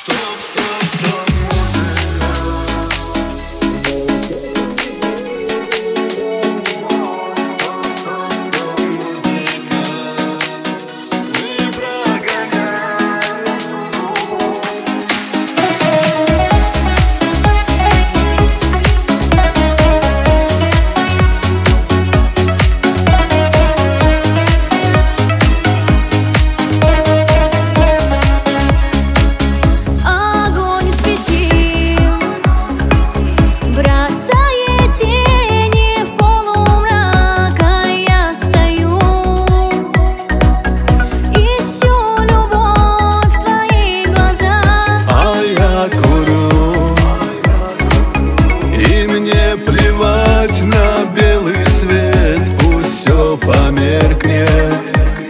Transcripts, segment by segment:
Плевать на белый свет, пусть все померкнет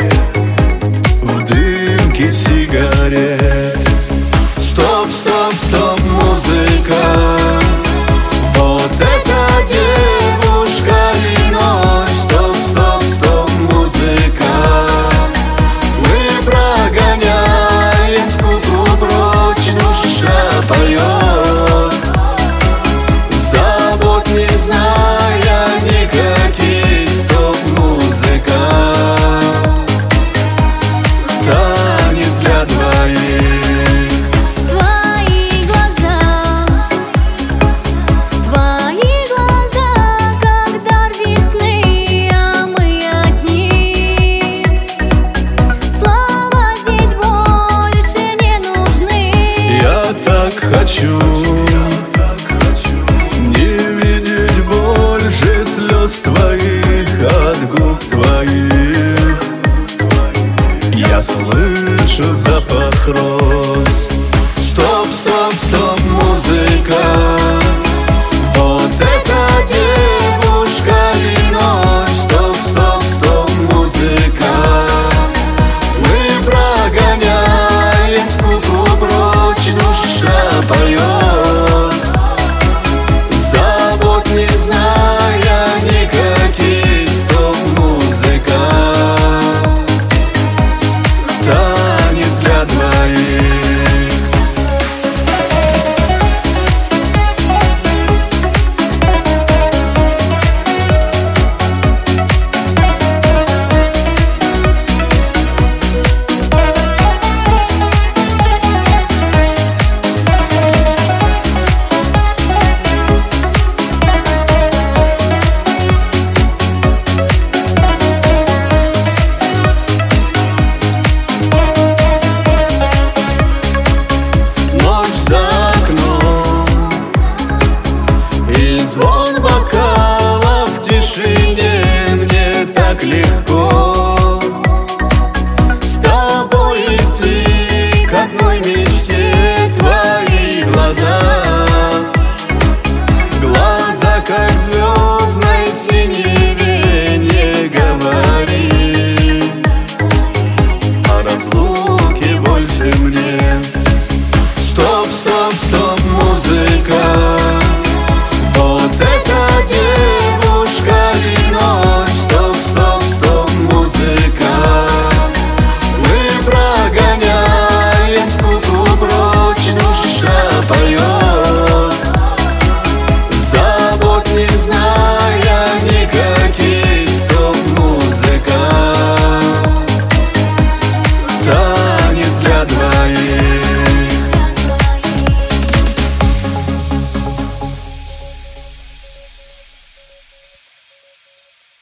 в дымке сигарет. Стоп, стоп, стоп, музыка, вот эта девушка иной. Стоп, стоп, стоп, музыка, мы прогоняем скуку прочь, душа поет, не зная никаких. Стоп, музыка, танец для двоих. Твои глаза, как дар весны, а мы от них. Слова здесь больше не нужны. Я так хочу слез твоих от губ твоих. Я слышу запах роз. Стоп, стоп, стоп.